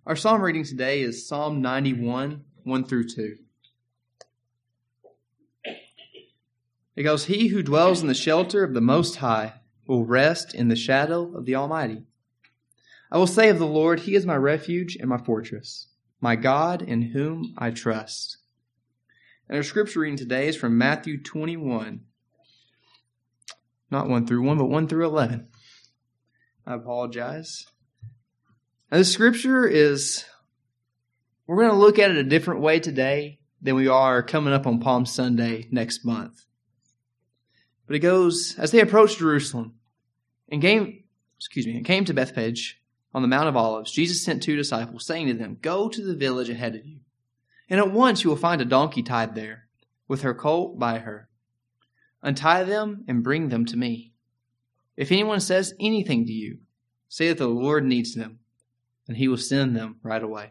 Our psalm reading today is Psalm 91, 1 through 2. It goes, "He who dwells in the shelter of the Most High will rest in the shadow of the Almighty. I will say of the Lord, He is my refuge and my fortress, my God in whom I trust." And our scripture reading today is from Matthew 21. Not 1 through 1, but 1 through 11. I apologize. Now, this scripture we're going to look at it a different way today than we are coming up on Palm Sunday next month. But it goes, as they approached Jerusalem and came to Bethphage on the Mount of Olives, Jesus sent 2 disciples, saying to them, "Go to the village ahead of you, and at once you will find a donkey tied there, with her colt by her. Untie them and bring them to me. If anyone says anything to you, say that the Lord needs them, and He will send them right away."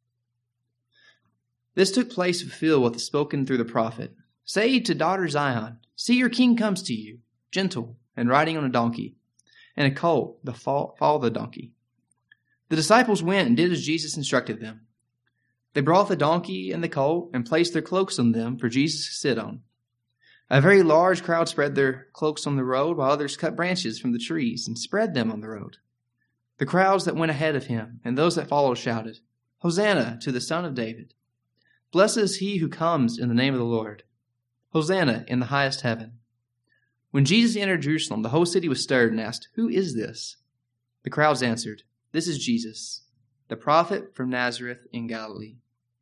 This took place to fulfill what was spoken through the prophet. "Say to daughter Zion, see your king comes to you, gentle and riding on a donkey, and a colt the follow the donkey." The disciples went and did as Jesus instructed them. They brought the donkey and the colt and placed their cloaks on them for Jesus to sit on. A very large crowd spread their cloaks on the road, while others cut branches from the trees and spread them on the road. The crowds that went ahead of him and those that followed shouted, "Hosanna to the Son of David. Blessed is he who comes in the name of the Lord. Hosanna in the highest heaven." When Jesus entered Jerusalem, the whole city was stirred and asked, "Who is this?" The crowds answered, "This is Jesus, the prophet from Nazareth in Galilee."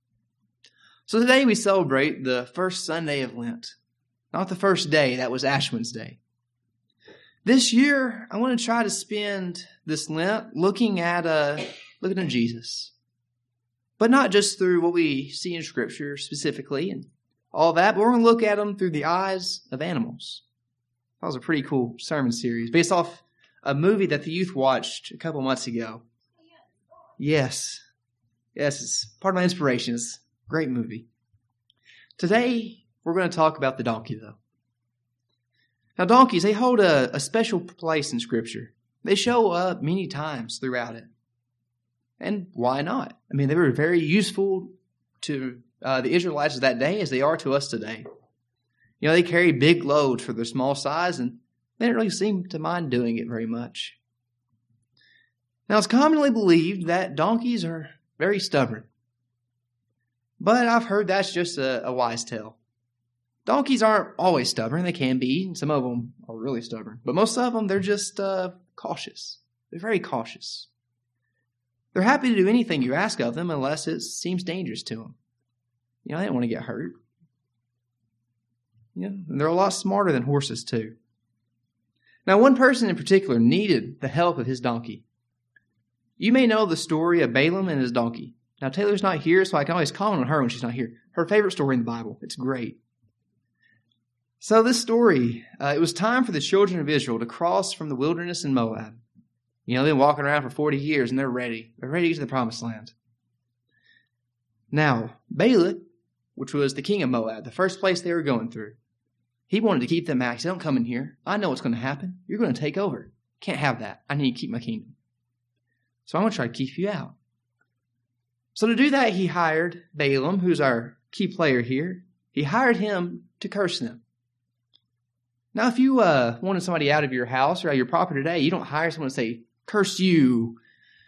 So today we celebrate the first Sunday of Lent. Not the first day, that was Ash Wednesday. This year, I want to try to spend this Lent looking at Jesus. But not just through what we see in Scripture specifically and all that, but we're going to look at them through the eyes of animals. That was a pretty cool sermon series based off a movie that the youth watched a couple months ago. Yes, it's part of my inspiration. It's a great movie. Today, we're going to talk about the donkey, though. Now, donkeys, they hold a special place in Scripture. They show up many times throughout it. And why not? I mean, they were very useful to the Israelites of that day as they are to us today. You know, they carry big loads for their small size, and they didn't really seem to mind doing it very much. Now, it's commonly believed that donkeys are very stubborn. But I've heard that's just a wise tale. Donkeys aren't always stubborn. They can be, and some of them are really stubborn. But most of them, they're just cautious. They're very cautious. They're happy to do anything you ask of them unless it seems dangerous to them. You know, they don't want to get hurt. You know, and they're a lot smarter than horses, too. Now, one person in particular needed the help of his donkey. You may know the story of Balaam and his donkey. Now, Taylor's not here, so I can always comment on her when she's not here. Her favorite story in the Bible. It's great. So this story, it was time for the children of Israel to cross from the wilderness in Moab. You know, they've been walking around for 40 years, and they're ready. They're ready to get to the promised land. Now, Balak, which was the king of Moab, the first place they were going through, he wanted to keep them out. He said, "Don't come in here. I know what's going to happen. You're going to take over. Can't have that. I need to keep my kingdom. So I'm going to try to keep you out." So to do that, he hired Balaam, who's our key player here. He hired him to curse them. Now, if you wanted somebody out of your house or out of your property today, you don't hire someone to say, "Curse you.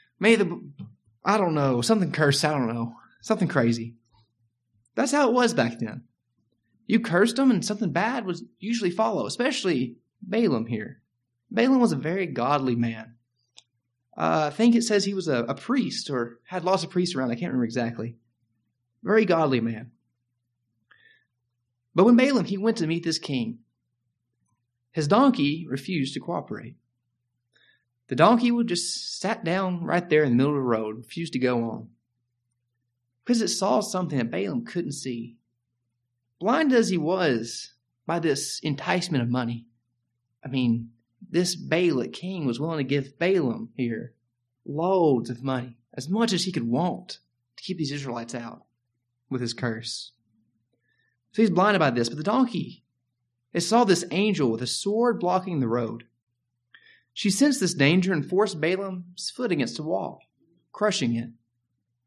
Something cursed, something crazy." That's how it was back then. You cursed them and something bad would usually follow, especially Balaam here. Balaam was a very godly man. I think it says he was a priest or had lots of priests around. I can't remember exactly. Very godly man. But when Balaam, he went to meet this king, his donkey refused to cooperate. The donkey would just sat down right there in the middle of the road, refused to go on. Because it saw something that Balaam couldn't see. Blinded as he was by this enticement of money. I mean, this Balak king was willing to give Balaam here loads of money, as much as he could want to keep these Israelites out with his curse. So he's blinded by this, but the donkey, it saw this angel with a sword blocking the road. She sensed this danger and forced Balaam's foot against a wall, crushing it.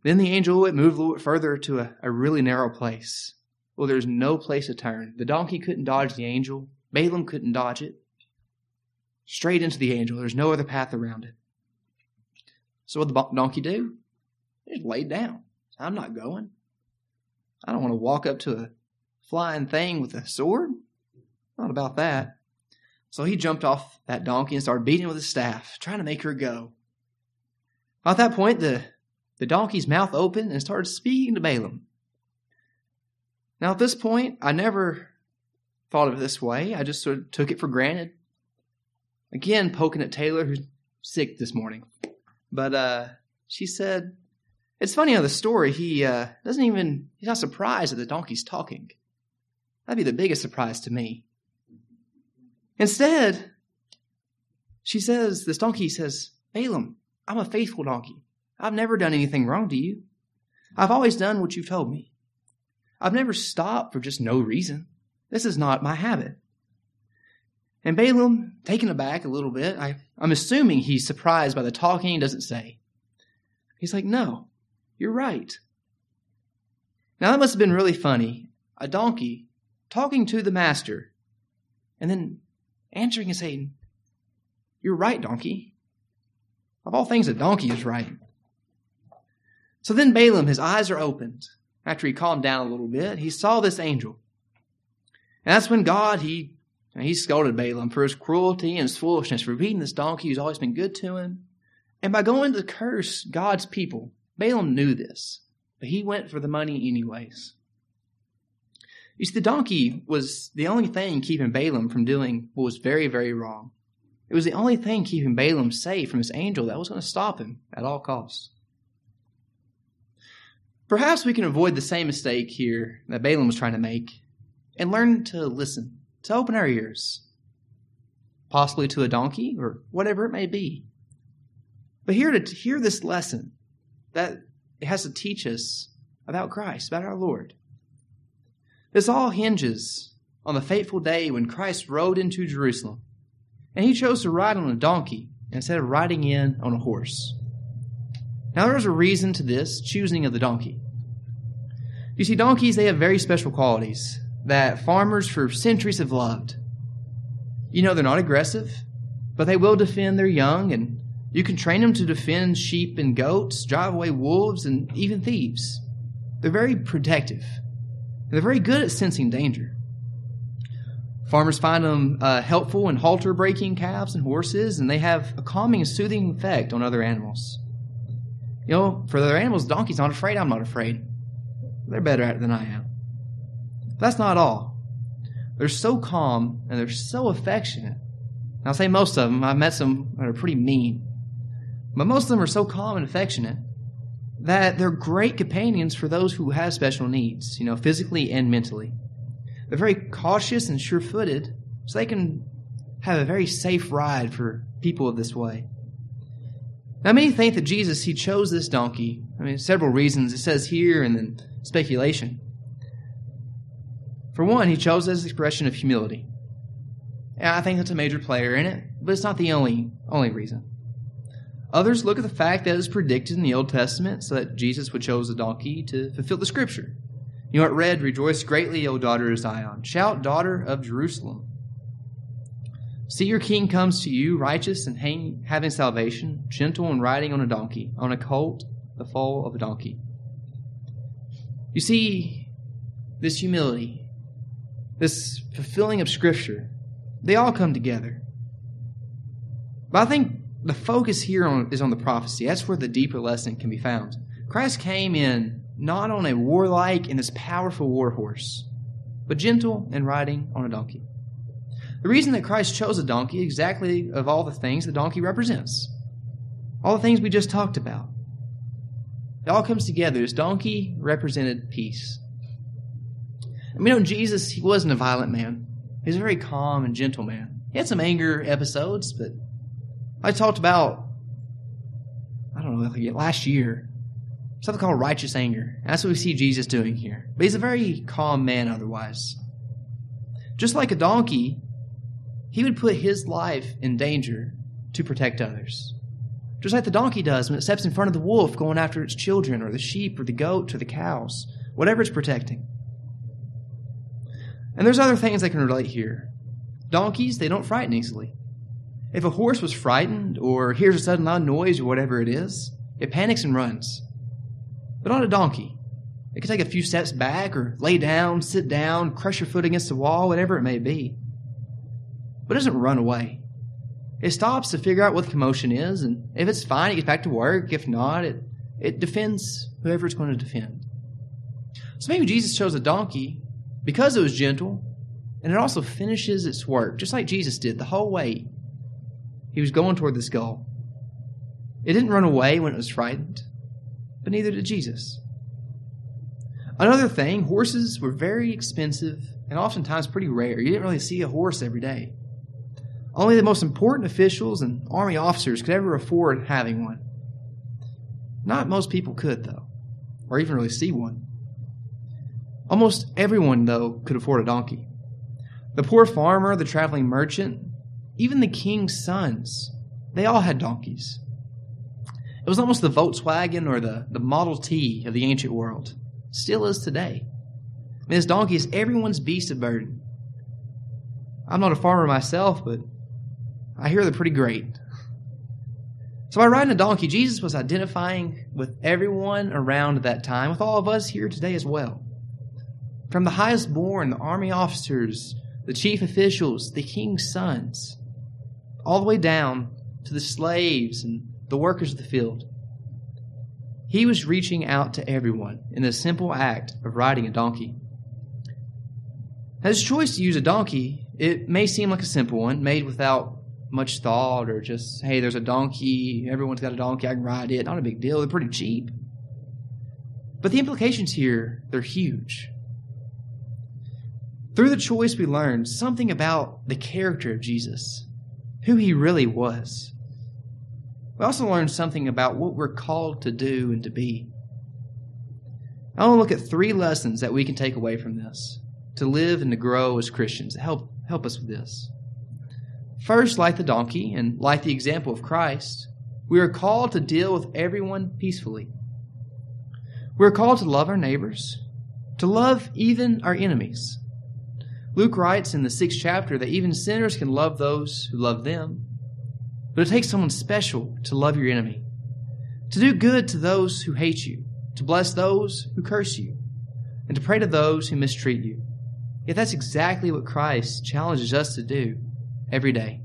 Then the angel moved a little bit further to a really narrow place. Well, there's no place to turn. The donkey couldn't dodge the angel. Balaam couldn't dodge it. Straight into the angel. There's no other path around it. So what did the donkey do? He just laid down. I'm not going. I don't want to walk up to a flying thing with a sword. Not about that. So he jumped off that donkey and started beating it with his staff, trying to make her go. At that point, the donkey's mouth opened and started speaking to Balaam. Now, at this point, I never thought of it this way. I just sort of took it for granted. Again, poking at Taylor, who's sick this morning. But she said, it's funny how the story, he's not surprised that the donkey's talking. That'd be the biggest surprise to me. Instead, this donkey says, Balaam, I'm a faithful donkey. I've never done anything wrong to you. I've always done what you've told me. I've never stopped for just no reason. This is not my habit. And Balaam, taken aback a little bit, I'm assuming he's surprised by the talking, he doesn't say. He's like, no, you're right. Now that must have been really funny. A donkey talking to the master and then answering and saying, you're right, donkey. Of all things, a donkey is right. So then Balaam, his eyes are opened. After he calmed down a little bit, he saw this angel. And that's when God, he scolded Balaam for his cruelty and his foolishness, for beating this donkey who's always been good to him. And by going to curse God's people, Balaam knew this, but he went for the money anyways. You see, the donkey was the only thing keeping Balaam from doing what was very, very wrong. It was the only thing keeping Balaam safe from this angel that was going to stop him at all costs. Perhaps we can avoid the same mistake here that Balaam was trying to make and learn to listen, to open our ears, possibly to a donkey or whatever it may be. But here to hear this lesson that it has to teach us about Christ, about our Lord. This all hinges on the fateful day when Christ rode into Jerusalem, and he chose to ride on a donkey instead of riding in on a horse. Now there's a reason to this choosing of the donkey. You see, donkeys, they have very special qualities that farmers for centuries have loved. You know, they're not aggressive, but they will defend their young, and you can train them to defend sheep and goats, drive away wolves, and even thieves. They're very protective. And they're very good at sensing danger. Farmers find them helpful in halter breaking calves and horses, and they have a calming and soothing effect on other animals. You know, for other animals, donkey's not afraid, I'm not afraid. They're better at it than I am. But that's not all. They're so calm and they're so affectionate. And I'll say most of them. I've met some that are pretty mean. But most of them are so calm and affectionate that they're great companions for those who have special needs, you know, physically and mentally. They're very cautious and sure-footed, so they can have a very safe ride for people this way. Now, many think that Jesus, he chose this donkey. I mean, several reasons. It says here, and then speculation. For one, he chose as an expression of humility. And I think that's a major player in it, but it's not the only reason. Others look at the fact that it was predicted in the Old Testament so that Jesus would choose a donkey to fulfill the Scripture. You know, it read, "Rejoice greatly, O daughter of Zion. Shout, daughter of Jerusalem. See, your king comes to you, righteous and having salvation, gentle and riding on a donkey, on a colt, the foal of a donkey." You see, this humility, this fulfilling of Scripture, they all come together. But I think the focus here is on the prophecy. That's where the deeper lesson can be found. Christ came in not on a warlike and this powerful war horse, but gentle and riding on a donkey. The reason that Christ chose a donkey exactly of all the things the donkey represents, all the things we just talked about, it all comes together. This donkey represented peace. And we know Jesus, he wasn't a violent man. He was a very calm and gentle man. He had some anger episodes, but I talked about, last year, something called righteous anger. That's what we see Jesus doing here. But he's a very calm man otherwise. Just like a donkey, he would put his life in danger to protect others. Just like the donkey does when it steps in front of the wolf going after its children, or the sheep, or the goats, or the cows, whatever it's protecting. And there's other things that can relate here. Donkeys, they don't frighten easily. If a horse was frightened, or hears a sudden loud noise, or whatever it is, it panics and runs. But not a donkey. It can take a few steps back, or lay down, sit down, crush your foot against the wall, whatever it may be. But it doesn't run away. It stops to figure out what the commotion is, and if it's fine, it gets back to work. If not, it defends whoever it's going to defend. So maybe Jesus chose a donkey because it was gentle, and it also finishes its work, just like Jesus did the whole way. He was going toward this goal. It didn't run away when it was frightened, but neither did Jesus. Another thing, horses were very expensive and oftentimes pretty rare. You didn't really see a horse every day. Only the most important officials and army officers could ever afford having one. Not most people could, though, or even really see one. Almost everyone, though, could afford a donkey. The poor farmer, the traveling merchant, even the king's sons, they all had donkeys. It was almost the Volkswagen or the Model T of the ancient world. Still is today. I mean, this donkey is everyone's beast of burden. I'm not a farmer myself, but I hear they're pretty great. So by riding a donkey, Jesus was identifying with everyone around at that time, with all of us here today as well. From the highest born, the army officers, the chief officials, the king's sons, all the way down to the slaves and the workers of the field. He was reaching out to everyone in the simple act of riding a donkey. Now, his choice to use a donkey, it may seem like a simple one, made without much thought, or just, hey, there's a donkey, everyone's got a donkey, I can ride it, not a big deal, they're pretty cheap. But the implications here, they're huge. Through the choice, we learned something about the character of Jesus, who he really was. We also learned something about what we're called to do and to be. I want to look at 3 lessons that we can take away from this to live and to grow as Christians. Help us with this. First, like the donkey and like the example of Christ, we are called to deal with everyone peacefully. We are called to love our neighbors, to love even our enemies. Luke writes in the 6th chapter that even sinners can love those who love them. But it takes someone special to love your enemy, to do good to those who hate you, to bless those who curse you, and to pray to those who mistreat you. Yet that's exactly what Christ challenges us to do every day.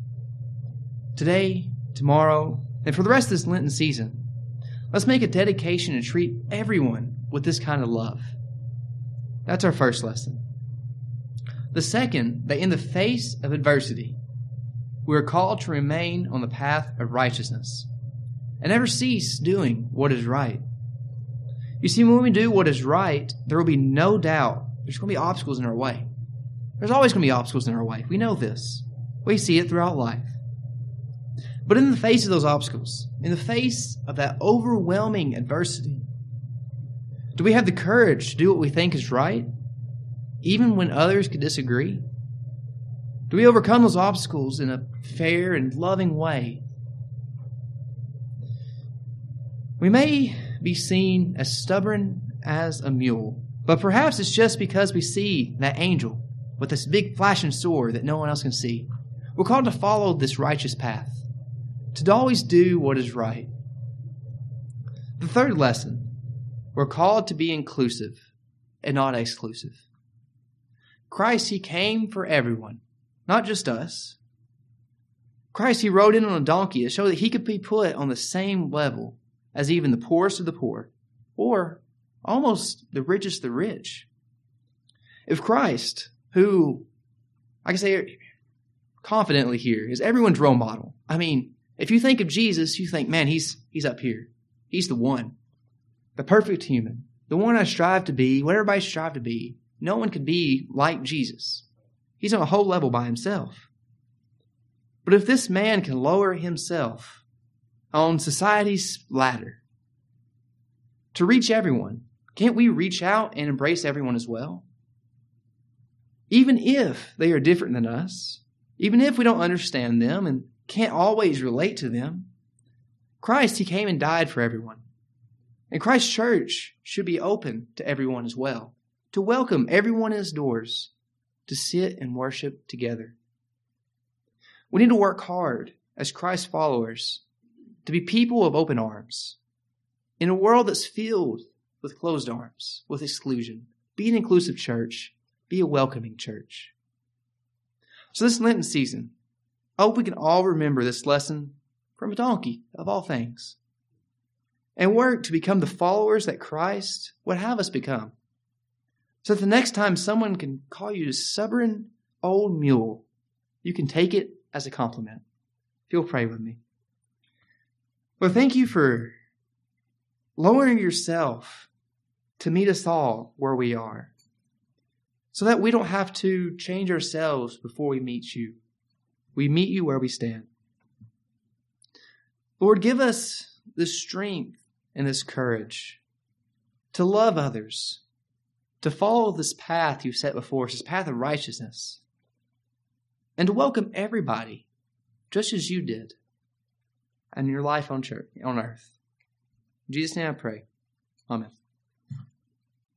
Today, tomorrow, and for the rest of this Lenten season, let's make a dedication to treat everyone with this kind of love. That's our first lesson. The second, that in the face of adversity, we are called to remain on the path of righteousness and never cease doing what is right. You see, when we do what is right, there will be no doubt there's going to be obstacles in our way. There's always going to be obstacles in our way. We know this. We see it throughout life. But in the face of those obstacles, in the face of that overwhelming adversity, do we have the courage to do what we think is right, even when others could disagree? Do we overcome those obstacles in a fair and loving way? We may be seen as stubborn as a mule, but perhaps it's just because we see that angel with this big flashing sword that no one else can see. We're called to follow this righteous path, to always do what is right. The third lesson, we're called to be inclusive and not exclusive. Christ, he came for everyone, not just us. Christ, he rode in on a donkey to show that he could be put on the same level as even the poorest of the poor, or almost the richest of the rich. If Christ, who I can say confidently here, is everyone's role model. I mean, if you think of Jesus, you think, man, he's up here. He's the one. The perfect human. The one I strive to be, what everybody strive to be. No one could be like Jesus. He's on a whole level by himself. But if this man can lower himself on society's ladder to reach everyone, can't we reach out and embrace everyone as well? Even if they are different than us, even if we don't understand them and can't always relate to them, Christ, he came and died for everyone. And Christ's church should be open to everyone as well, to welcome everyone in his doors, to sit and worship together. We need to work hard as Christ's followers to be people of open arms. In a world that's filled with closed arms, with exclusion, be an inclusive church, be a welcoming church. So this Lenten season, I hope we can all remember this lesson from a donkey, of all things, and work to become the followers that Christ would have us become. So that the next time someone can call you a stubborn old mule, you can take it as a compliment. If you'll pray with me. Lord, thank you for lowering yourself to meet us all where we are, so that we don't have to change ourselves before we meet you. We meet you where we stand. Lord, give us this strength and this courage to love others, to follow this path you've set before us, this path of righteousness, and to welcome everybody, just as you did, in your life on earth. In Jesus' name I pray. Amen.